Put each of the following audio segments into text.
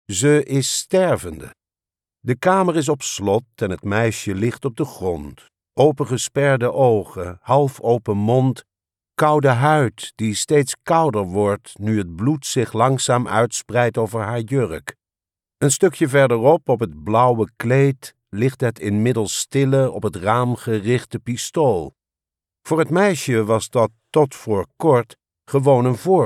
Ze is stervende. De kamer is op slot en het meisje ligt op de grond. Opengesperde ogen, half open mond, koude huid die steeds kouder wordt nu het bloed zich langzaam uitspreidt over haar jurk. Een stukje verderop op het blauwe kleed ligt het inmiddels stille op het raam gerichte pistool. Voor het meisje was dat tot voor kort gewoon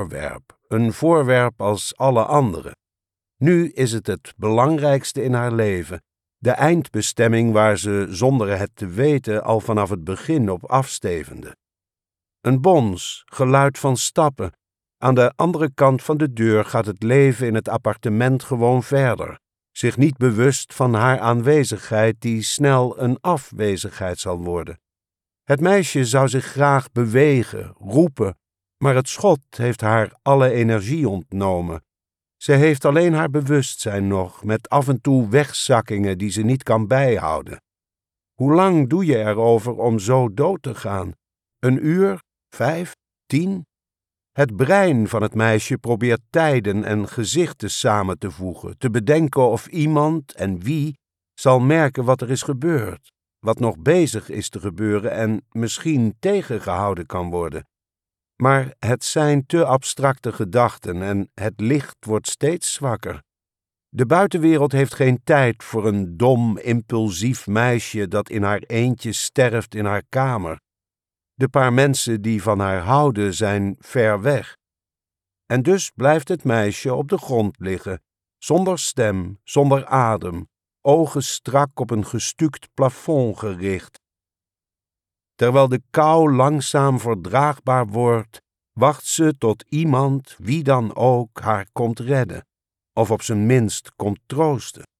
een voorwerp als alle andere. Nu is het belangrijkste in haar leven, de eindbestemming waar ze zonder het te weten al vanaf het begin op afstevende. Een bons, geluid van stappen. Aan de andere kant van de deur gaat het leven in het appartement gewoon verder, zich niet bewust van haar aanwezigheid die snel een afwezigheid zal worden. Het meisje zou zich graag bewegen, roepen, maar het schot heeft haar alle energie ontnomen. Ze heeft alleen haar bewustzijn nog, met af en toe wegzakkingen die ze niet kan bijhouden. Hoe lang doe je erover om zo dood te gaan? 1 uur? 5? 10? Het brein van het meisje probeert tijden en gezichten samen te voegen, te bedenken of iemand en wie zal merken wat er is gebeurd, wat nog bezig is te gebeuren en misschien tegengehouden kan worden. Maar het zijn te abstracte gedachten en het licht wordt steeds zwakker. De buitenwereld heeft geen tijd voor een dom, impulsief meisje dat in haar eentje sterft in haar kamer. De paar mensen die van haar houden zijn ver weg. En dus blijft het meisje op de grond liggen, zonder stem, zonder adem, ogen strak op een gestuukt plafond gericht. Terwijl de kou langzaam verdraagbaar wordt, wacht ze tot iemand, wie dan ook, haar komt redden, of op zijn minst komt troosten.